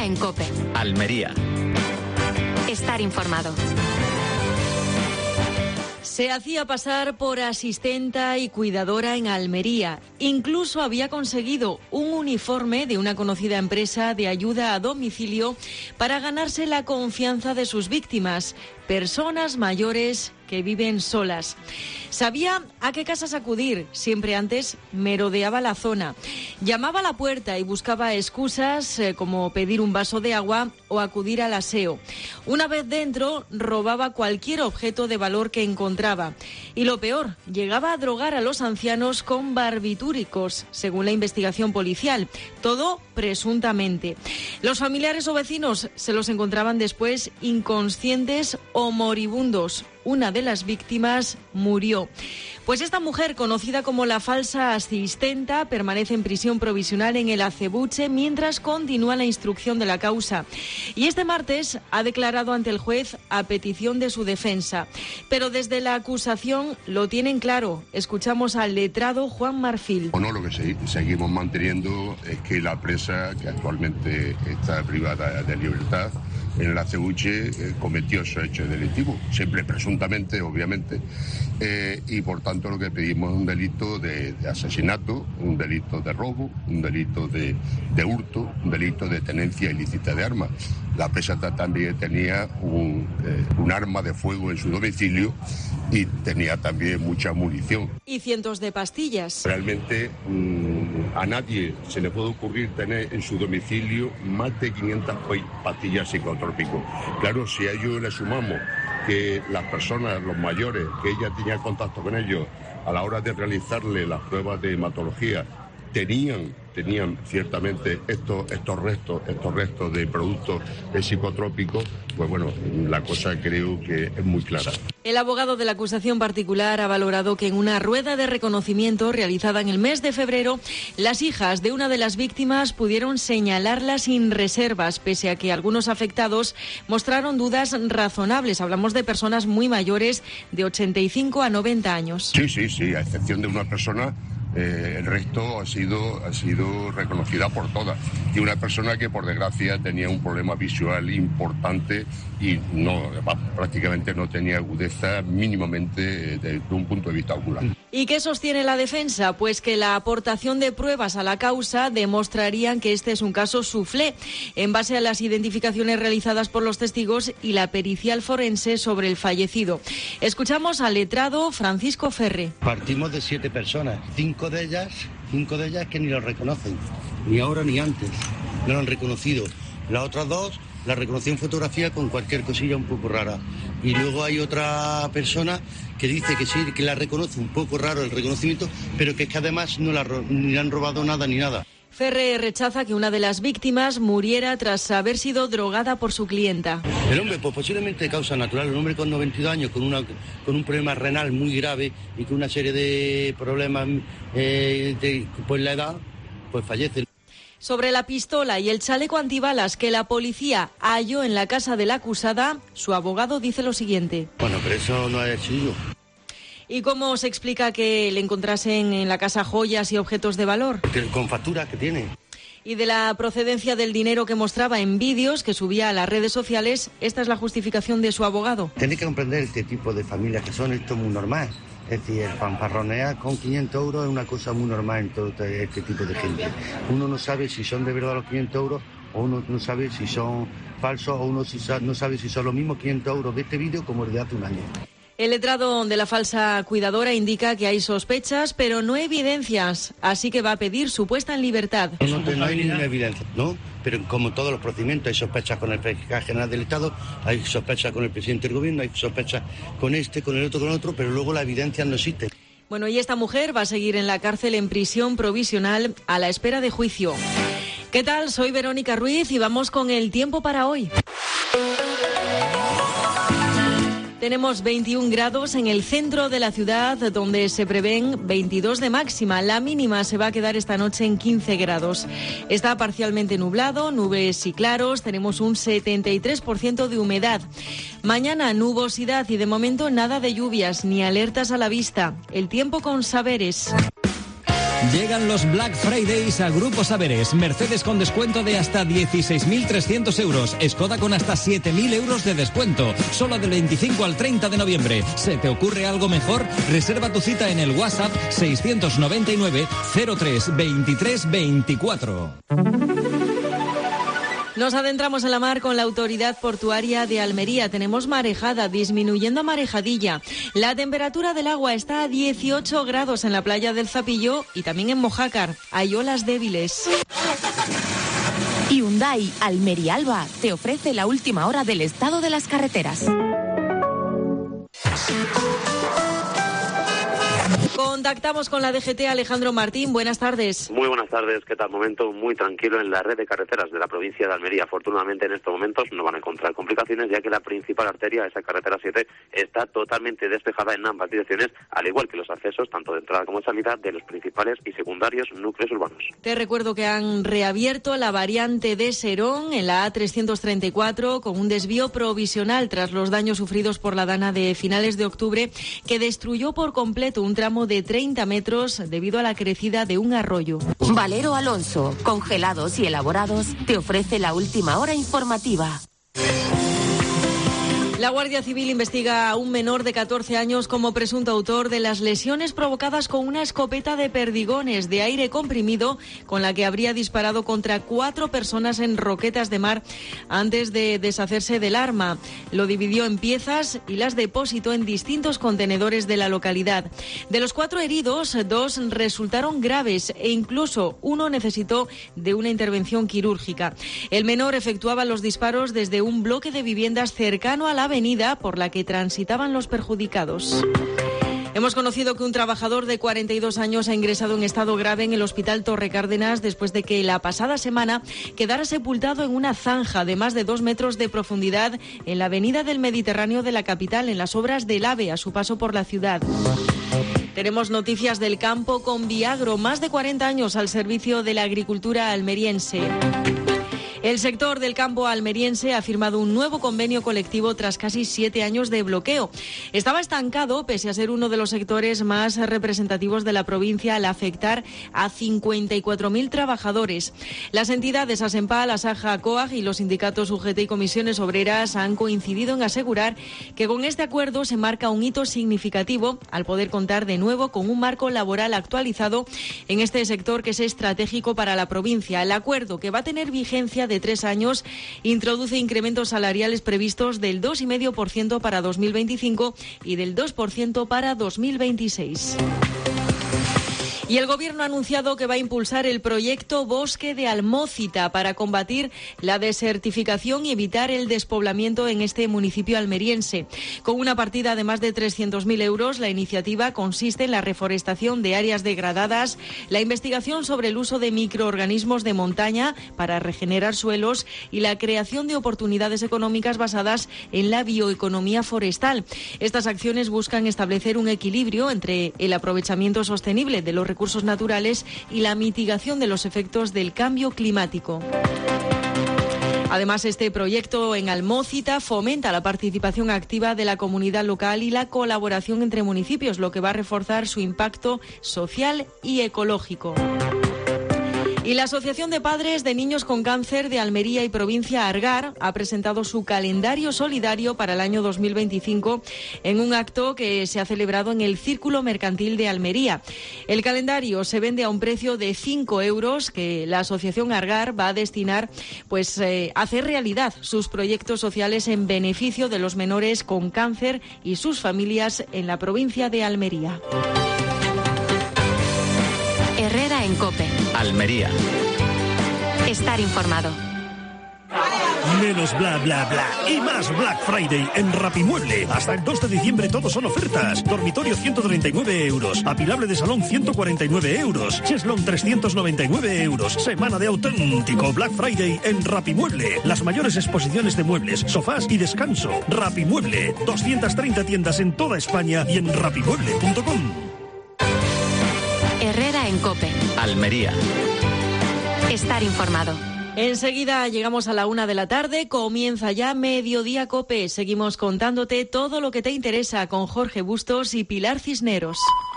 Almería en COPE. Almería. Estar informado. Se hacía pasar por asistenta y cuidadora en Almería. Incluso había conseguido un uniforme de una conocida empresa de ayuda a domicilio para ganarse la confianza de sus víctimas, personas mayores que viven solas. Sabía a qué casas acudir, siempre antes merodeaba la zona. Llamaba a la puerta y buscaba excusas como pedir un vaso de agua o acudir al aseo. Una vez dentro, robaba cualquier objeto de valor que encontraba. Y lo peor, llegaba a drogar a los ancianos con barbitúricos, según la investigación policial. Todo presuntamente. Los familiares o vecinos se los encontraban después inconscientes o moribundos. Una de las víctimas murió. Pues esta mujer, conocida como la falsa asistenta, permanece en prisión provisional en el Acebuche mientras continúa la instrucción de la causa. Y este martes ha declarado ante el juez a petición de su defensa. Pero desde la acusación lo tienen claro. Escuchamos al letrado Juan Marfil. Bueno, lo que seguimos manteniendo es que la presa, que actualmente está privada de libertad, en el Acebuche cometió esos hechos delictivos, siempre presuntamente, obviamente, y por tanto lo que pedimos es un delito de asesinato, un delito de robo, un delito de hurto, un delito de tenencia ilícita de armas. La presa también tenía un arma de fuego en su domicilio y tenía también mucha munición. Y cientos de pastillas. Realmente a nadie se le puede ocurrir tener en su domicilio más de 500 pastillas psicotrópicas. Claro, si a ello le sumamos que las personas, los mayores, que ella tenía contacto con ellos a la hora de realizarle las pruebas de hematología, tenían ciertamente estos restos de productos psicotrópicos, pues bueno, la cosa creo que es muy clara. El abogado de la acusación particular ha valorado que en una rueda de reconocimiento realizada en el mes de febrero, las hijas de una de las víctimas pudieron señalarla sin reservas, pese a que algunos afectados mostraron dudas razonables. Hablamos de personas muy mayores, de 85 a 90 años. Sí, a excepción de una persona. El resto ha sido reconocida por todas. Y una persona que, por desgracia, tenía un problema visual importante y prácticamente no tenía agudeza mínimamente desde un punto de vista ocular. ¿Y qué sostiene la defensa? Pues que la aportación de pruebas a la causa demostrarían que este es un caso suflé, en base a las identificaciones realizadas por los testigos y la pericial forense sobre el fallecido. Escuchamos al letrado Francisco Ferre. Partimos de 7 personas, 5 de ellas que ni lo reconocen, ni ahora ni antes, no lo han reconocido. Las otras 2 la reconocí en fotografía con cualquier cosilla un poco rara. Y luego hay otra persona que dice que sí, que la reconoce un poco raro el reconocimiento, pero que es que además ni le han robado nada ni nada. Ferre rechaza que una de las víctimas muriera tras haber sido drogada por su clienta. El hombre, pues posiblemente de causa natural, un hombre con 92 años, con un problema renal muy grave y con una serie de problemas pues la edad, pues fallece. Sobre la pistola y el chaleco antibalas que la policía halló en la casa de la acusada, su abogado dice lo siguiente. Bueno, pero eso no es suyo. ¿Y cómo se explica que le encontrasen en la casa joyas y objetos de valor? Con facturas que tiene. Y de la procedencia del dinero que mostraba en vídeos que subía a las redes sociales, esta es la justificación de su abogado. Tiene que comprender este tipo de familias que son esto muy normal. Es decir, el fanfarronear con 500 euros es una cosa muy normal en todo este tipo de gente. Uno no sabe si son de verdad los 500 euros o uno no sabe si son falsos o uno no sabe si son los mismos 500 euros de este vídeo como el de hace un año. El letrado de la falsa cuidadora indica que hay sospechas, pero no evidencias, así que va a pedir su puesta en libertad. No hay ninguna evidencia, ¿no? Pero como todos los procedimientos, hay sospechas con el fiscal general del Estado, hay sospechas con el presidente del gobierno, hay sospechas con este, con el otro, con el otro, pero luego la evidencia no existe. Bueno, y esta mujer va a seguir en la cárcel en prisión provisional a la espera de juicio. ¿Qué tal? Soy Verónica Ruiz y vamos con el tiempo para hoy. Tenemos 21 grados en el centro de la ciudad, donde se prevén 22 de máxima. La mínima se va a quedar esta noche en 15 grados. Está parcialmente nublado, nubes y claros. Tenemos un 73% de humedad. Mañana nubosidad y de momento nada de lluvias ni alertas a la vista. El tiempo con Saberes. Llegan los Black Fridays a Grupo Saberes. Mercedes con descuento de hasta 16.300 euros. Skoda con hasta 7.000 euros de descuento. Solo del 25 al 30 de noviembre. ¿Se te ocurre algo mejor? Reserva tu cita en el WhatsApp 699 03 23 24. Nos adentramos en la mar con la Autoridad Portuaria de Almería. Tenemos marejada, disminuyendo marejadilla. La temperatura del agua está a 18 grados en la playa del Zapillo y también en Mojácar. Hay olas débiles. Hyundai Almería Alba te ofrece la última hora del estado de las carreteras. Contactamos con la DGT. Alejandro Martín, buenas tardes. Muy buenas tardes, ¿qué tal? Momento muy tranquilo en la red de carreteras de la provincia de Almería. Afortunadamente en estos momentos no van a encontrar complicaciones, ya que la principal arteria, esa carretera 7, está totalmente despejada en ambas direcciones, al igual que los accesos, tanto de entrada como de salida, de los principales y secundarios núcleos urbanos. Te recuerdo que han reabierto la variante de Serón en la A334 con un desvío provisional tras los daños sufridos por la dana de finales de octubre, que destruyó por completo un tramo de 30 metros debido a la crecida de un arroyo. Valero Alonso, congelados y elaborados, te ofrece la última hora informativa. La Guardia Civil investiga a un menor de 14 años como presunto autor de las lesiones provocadas con una escopeta de perdigones de aire comprimido con la que habría disparado contra 4 personas en Roquetas de Mar antes de deshacerse del arma. Lo dividió en piezas y las depositó en distintos contenedores de la localidad. De los 4 heridos, 2 resultaron graves e incluso uno necesitó de una intervención quirúrgica. El menor efectuaba los disparos desde un bloque de viviendas cercano a la avenida por la que transitaban los perjudicados. Hemos conocido que un trabajador de 42 años ha ingresado en estado grave en el Hospital Torre Cárdenas después de que la pasada semana quedara sepultado en una zanja de más de 2 metros de profundidad en la avenida del Mediterráneo de la capital, en las obras del AVE a su paso por la ciudad. Tenemos noticias del campo con Viagro, más de 40 años al servicio de la agricultura almeriense. El sector del campo almeriense ha firmado un nuevo convenio colectivo tras casi 7 años de bloqueo. Estaba estancado, pese a ser uno de los sectores más representativos de la provincia, al afectar a 54.000 trabajadores. Las entidades ASEMPAL, ASAJA, COAG y los sindicatos UGT y comisiones obreras han coincidido en asegurar que con este acuerdo se marca un hito significativo al poder contar de nuevo con un marco laboral actualizado en este sector que es estratégico para la provincia. El acuerdo, que va a tener vigencia de 3 años, introduce incrementos salariales previstos del 2,5% para 2025 y del 2% para 2026. Y el Gobierno ha anunciado que va a impulsar el proyecto Bosque de Almócita para combatir la desertificación y evitar el despoblamiento en este municipio almeriense. Con una partida de más de 300.000 euros, la iniciativa consiste en la reforestación de áreas degradadas, la investigación sobre el uso de microorganismos de montaña para regenerar suelos y la creación de oportunidades económicas basadas en la bioeconomía forestal. Estas acciones buscan establecer un equilibrio entre el aprovechamiento sostenible de los recursos naturales y la mitigación de los efectos del cambio climático. Además, este proyecto en Almócita fomenta la participación activa de la comunidad local y la colaboración entre municipios, lo que va a reforzar su impacto social y ecológico. Y la Asociación de Padres de Niños con Cáncer de Almería y Provincia Argar ha presentado su calendario solidario para el año 2025 en un acto que se ha celebrado en el Círculo Mercantil de Almería. El calendario se vende a un precio de 5 euros que la Asociación Argar va a destinar a hacer realidad sus proyectos sociales en beneficio de los menores con cáncer y sus familias en la provincia de Almería. Herrera en COPE. Almería. Estar informado. Menos bla bla bla y más Black Friday en Rapimueble. Hasta el 2 de diciembre todos son ofertas. Dormitorio 139 euros. Apilable de salón 149 euros. Cheslón 399 euros. Semana de auténtico Black Friday en Rapimueble. Las mayores exposiciones de muebles, sofás y descanso. Rapimueble. 230 tiendas en toda España y en rapimueble.com. Herrera en COPE. Almería. Estar informado. Enseguida llegamos a la 1 de la tarde, comienza ya Mediodía COPE. Seguimos contándote todo lo que te interesa con Jorge Bustos y Pilar Cisneros.